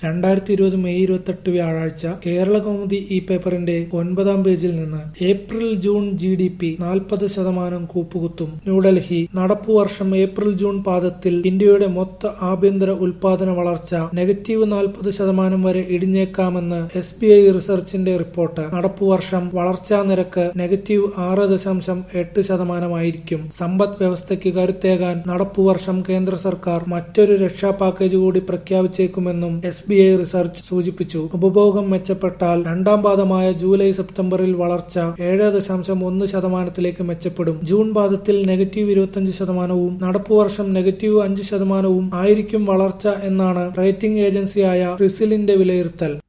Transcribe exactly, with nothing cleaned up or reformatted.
രണ്ടായിരത്തി ഇരുപത് മെയ് ഇരുപത്തെട്ട് വ്യാഴാഴ്ച കേരളകൗമുദി ഇ പേപ്പറിന്റെ ഒൻപതാം പേജിൽ നിന്ന് April June G D P നാൽപ്പത് ശതമാനം കൂപ്പുകുത്തും. ന്യൂഡൽഹി നടപ്പുവർഷം ഏപ്രിൽ ജൂൺ പാദത്തിൽ ഇന്ത്യയുടെ മൊത്ത ആഭ്യന്തര ഉൽപാദന വളർച്ച നെഗറ്റീവ് നാൽപ്പത് ശതമാനം വരെ ഇടിഞ്ഞേക്കാമെന്ന് എസ് ബി ഐ റിസർച്ചിന്റെ റിപ്പോർട്ട്. നടപ്പുവർഷം വളർച്ചാ നിരക്ക് നെഗറ്റീവ് ആറ് ദശാംശം എട്ട് ശതമാനമായിരിക്കും. സമ്പദ് വ്യവസ്ഥയ്ക്ക് കരുത്തേകാൻ നടപ്പുവർഷം കേന്ദ്ര സർക്കാർ മറ്റൊരു രക്ഷാ പാക്കേജ് കൂടി പ്രഖ്യാപിച്ചേക്കുമെന്നും എസ് ബി ഐ റിസർച്ച് സൂചിപ്പിച്ചു. ഉപഭോഗം മെച്ചപ്പെട്ടാൽ രണ്ടാം പാദമായ ജൂലൈ സെപ്റ്റംബറിൽ വളർച്ച ഏഴ് ദശാംശം ഒന്ന് ശതമാനത്തിലേക്ക് മെച്ചപ്പെടും. ജൂൺ പാദത്തിൽ നെഗറ്റീവ് ഇരുപത്തിയഞ്ച് ശതമാനവും നടപ്പുവർഷം നെഗറ്റീവ് അഞ്ച് ശതമാനവും ആയിരിക്കും വളർച്ച എന്നാണ് റേറ്റിംഗ് ഏജൻസിയായ ക്രിസിലിന്റെ വിലയിരുത്തൽ.